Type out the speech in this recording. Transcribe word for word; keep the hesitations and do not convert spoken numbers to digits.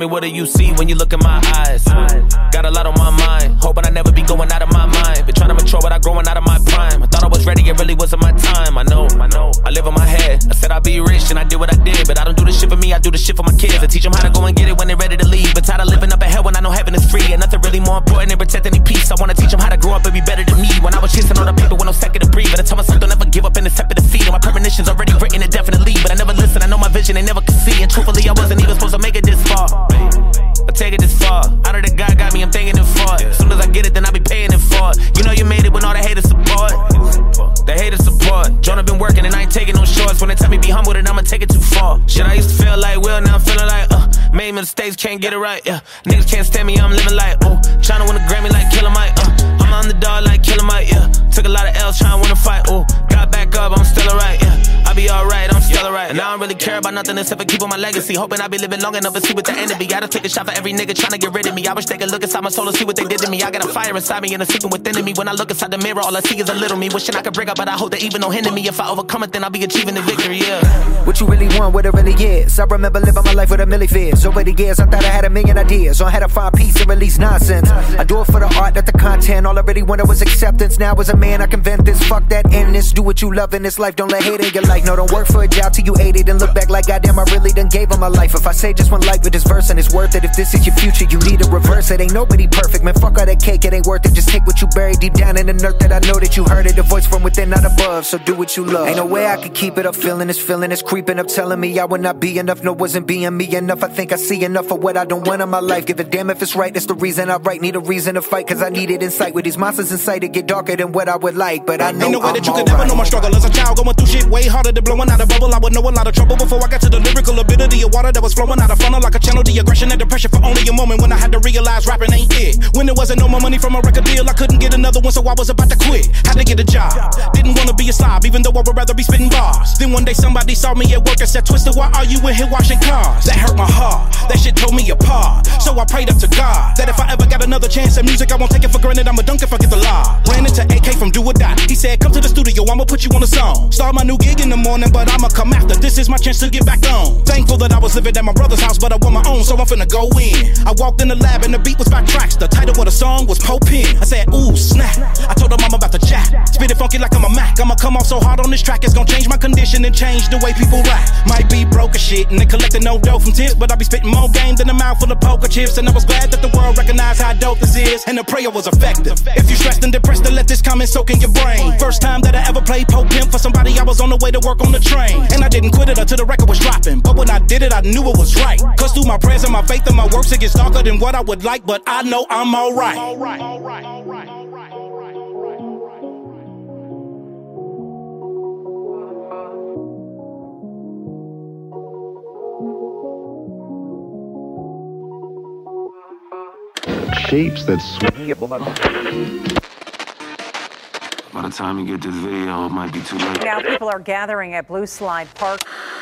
me, what do you see when you look in my eyes? Got a lot on my mind, hoping I never be going out of my mind. Been trying to mature without growing out of my prime. I thought I was ready, it really wasn't my time. I know, I know, I live in my head. I said I'd be rich and I did what I did, but I don't do this shit for me, I do this shit for my kids. I teach them how to go and get it when they're ready to leave. But tired of living up in hell when I know heaven is free. And nothing really more important than protecting any peace. I wanna teach them how to grow up and be better than me. When I was chasing all the paper with no second to breathe, but I tell myself don't never give up and accept defeat. And my premonitions already written indefinitely, but I never listen, I know my vision, they never could see. And truthfully, I wasn't even supposed to make it this far. I take it this far. Out of the God got me, I'm thanking it for it. As soon as I get it, then I be paying it for it. You know you made it when all the haters support. The haters support. Jonah been working and I ain't taking no shorts. When they tell me be humble, then I'ma take it too far. Shit, I used to feel like Will, now I'm feeling like uh made mistakes, can't get it right, yeah. Niggas can't stand me, I'm living like oh tryna win a Grammy like Killer Mike, uh I'm on the dog like Killer Mike, yeah. Took a lot of L's tryna win a fight, oh got back up, I'm still alright, yeah. I be alright, I'm still alright. And I don't really care about nothing except for keeping my legacy. Hoping I be living long enough to see what the end of be. Gotta take a shot for every nigga tryna get rid of me. I wish they could look inside my soul and see what they did to me. I got a fire inside me and a secret within me. When I look inside the mirror, all I see is a little me. Wishing I could break up, but I hope that even don't hinder me. If I overcome it, then I'll be achieving the victory, yeah. What you really want, what it really is. I remember living my life with a million fears. Over the years, I thought I had a million ideas. On how to find peace and release nonsense. I do it for the art, not the content. All I really wanted was acceptance. Now as a man, I can vent this. Fuck that endless. Do what you love in this life. Don't let hate in your life. No, don't work for a job till you ate it. And look back like goddamn, I really done gave him my life. If I say just one life with this verse and it's worth it. If this is your future, you need to reverse it. Ain't nobody perfect, man. Fuck all that cake, it ain't worth it. Just take what you buried deep down in the earth. That I know that you heard it. The voice from within, not above. So do what you love. Ain't no way I could keep it up. Feeling this, feeling is creeping up. Telling me I would not be enough. No, wasn't being me enough. I think I see enough of what I don't want in my life. Give a damn if it's right. That's the reason I write. Need a reason to fight. Cause I need it in sight. With these monsters in sight, it get darker than what I would like. But I know ain't no way I'm that you all could ever right. know my struggle as a child. Going through shit way harder than blowing out a bubble. I would know a lot of trouble before I got to the lyrical ability of water that was flowing out of funnel like a channel. The aggression and depression for only a moment when I had to realize rapping ain't it. When there wasn't no more money from a record deal, I couldn't get another one, so I was about to quit. Had to get a job. Didn't want to be a slob, even though I would rather be spitting bars. Then one day somebody saw me at work and said, Twister, why are you in here washing cars? That hurt my heart. That shit tore me apart. So I prayed up to God that if I ever got another chance at music, I won't take it for granted. I'ma dunk if I get the law. Ran into A K from Do or Die. He said, come to the studio, I'ma put you on a song. Start my new gig in the morning, but I'ma come after. This is my chance to get back on. Thankful that I was living at my brother's house, but I want my own, so I'm finna go in. I walked in the lab and the beat was by tracks. The title of the song was Pope Pin. I said, ooh, snap. I told them I'm about to chat. Spit it funky like I'm a Mac. I'ma come off so hard on this track, it's gonna change my condition and change the way people rap. Might be broke as shit and they collecting no dough from tips, but I be spitting more game than a mouthful of poker chips. And I was glad that the world recognized how dope this is, and the prayer was effective. If you stressed and depressed, then let this comment soak in your brain. First time that I ever played Pope Pimp for somebody, I was on the way to work on the train. And I didn't quit it until the record was dropping, but when I did it, I knew it was right. Cause through my prayers and my faith and my works, it gets darker than what I would like, but I know I'm alright. All right, all right, all right, all right, all right, all right, all right. Shapes that swing. By the time you get this video, it might be too late. Now people are gathering at Blue Slide Park.